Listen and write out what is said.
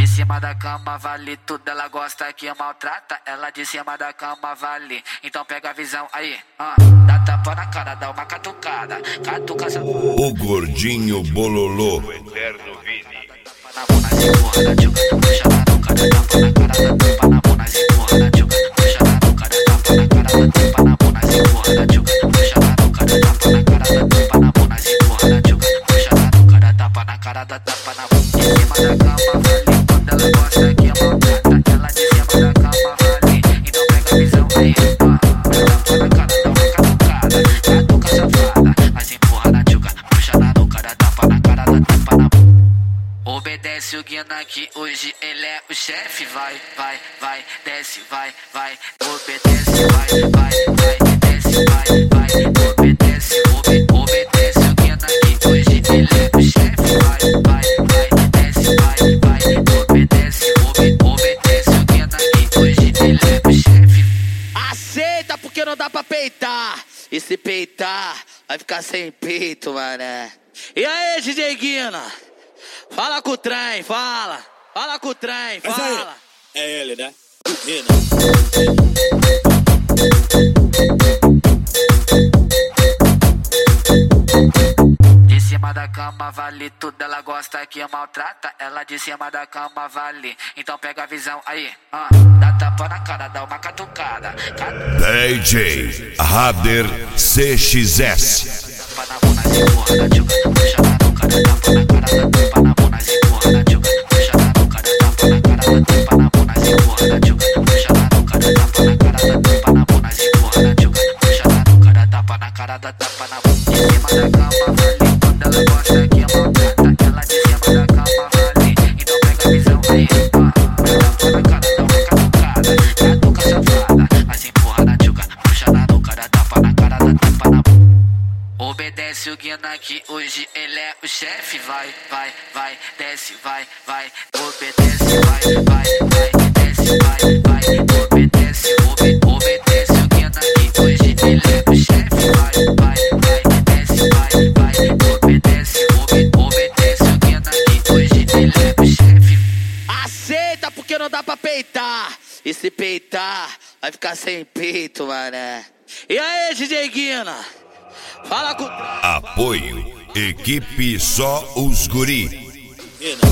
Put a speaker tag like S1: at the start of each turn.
S1: De cima da cama vale tudo, ela gosta que maltrata. Ela de cima da cama vale, então pega a visão aí. Dá tapa na cara, dá uma catucada. Catuca essa
S2: O gordinho bololô.
S3: O eterno Vini.
S1: na bunda, empurra na tchuca, puxa na nuca, dá tapa na cara, dá tapa na bunda, empurra na tchuca, puxa na nuca, dá tapa na cara, dá tapa na bunda, empurra na tchuca, puxa na nuca, dá tapa na cara, dá tapa na bunda, empurra na tchuca, puxa na nuca, dá tapa na cara, dá tapa na bunda. De cima da cama vale quando ela gosta que maltrata. Ela de cima da cama vale, então pega a visão aí. Dá tapa na cara, dá uma catucada, catuca safada, mas empurra na tchuca, puxa na nuca, dá tapa na cara, dá tapa na bunda. Obedece o Guina que hoje ele é o chefe. Vai, vai, vai, desce, vai, vai. Obedece, vai, vai, vai, desce, vai, vai. Obedece, obedece o Guina que hoje ele é o chefe. Vai, vai, vai, desce, vai, vai. Obedece, obedece o Guina que hoje ele é o chefe.
S4: Aceita porque não dá pra peitar. E se peitar, vai ficar sem peito, mané. E aí, DJ Guina? Fala com o trem, fala. Fala com o trem, fala.
S5: É ele, né? Vini.
S1: De cima da cama vale tudo, ela gosta que maltrata. Ela de cima da cama vale, então pega a visão aí. Dá tapa na cara, dá uma catucada.
S2: DJ Rader CXS.
S1: Tapa na bunda, empurra na tchuca, puxa na nuca, dá tapa na cara, dá tapa na bunda, empurra na tchuca, puxa na nuca, dá tapa na cara, dá tapa na bunda, empurra na tchuca, puxa na nuca, dá tapa na cara, dá tapa na bunda, empurra na tchuca, puxa na nuca, dá tapa na cara, dá tapa na bunda. De cima da cama vale quando ela gosta que maltrata. Ela de cima da cama vale, então pega a visão aí. Dá tapa na cara, dá uma catucada, catuca safada, mas empurra na tchuca, puxa na nuca, dá tapa na cara, dá tapa na bunda. Obedece o Guina que hoje ele é o chefe. Vai, vai, vai, desce, vai, vai. Obedece, vai, vai, vai, desce, vai, vai. Obedece, obedece o Guina que hoje ele é o chefe. Vai, vai, vai, desce, vai, vai. Obedece, obedece o Guina que hoje ele é o chefe.
S4: Aceita porque não dá pra peitar. E se peitar, vai ficar sem peito, mané. E aí, DJ Guina? Fala com...
S2: Apoio. Equipe Só os Guri.
S5: Vini.